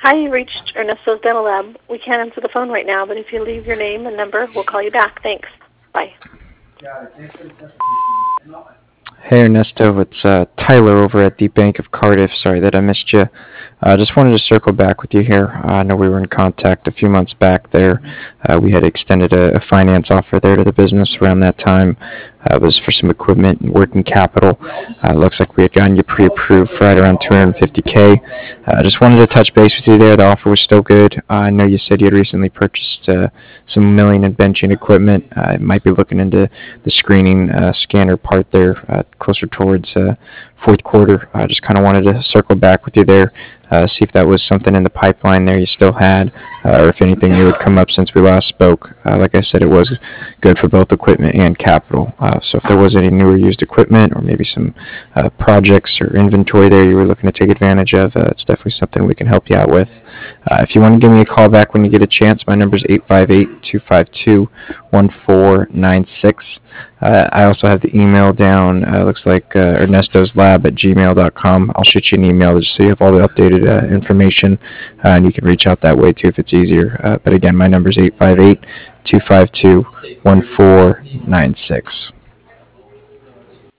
Hi, you reached Ernesto's Dental Lab. We can't answer the phone right now, but if you leave your name and number, we'll call you back. Thanks. Bye. Hey Ernesto, it's Tyler over at the Bank of Cardiff. Sorry that I missed you. Just wanted to circle back with you here. I know we were in contact a few months back there. We had extended a finance offer there to the business around that time. It was for some equipment and working capital. Looks like we had gotten you pre-approved for right around 250K. Just wanted to touch base with you there. The offer was still good. I know you said you had recently purchased some milling and benching equipment. Might be looking into the screening scanner part there closer towards fourth quarter. I just kind of wanted to circle back with you there, see if that was something in the pipeline there you still had, or if anything new had come up since we last spoke. Like I said, it was good for both equipment and capital. So if there was any new or used equipment, or maybe some projects or inventory there you were looking to take advantage of, it's definitely something we can help you out with. If you want to give me a call back when you get a chance, my number is 858-252-1496. I also have the email down. Looks like ernestosLab@gmail.com. I'll shoot you an email just so you have all the updated information, and you can reach out that way too if it's easier. But again, my number is 858-252-1496.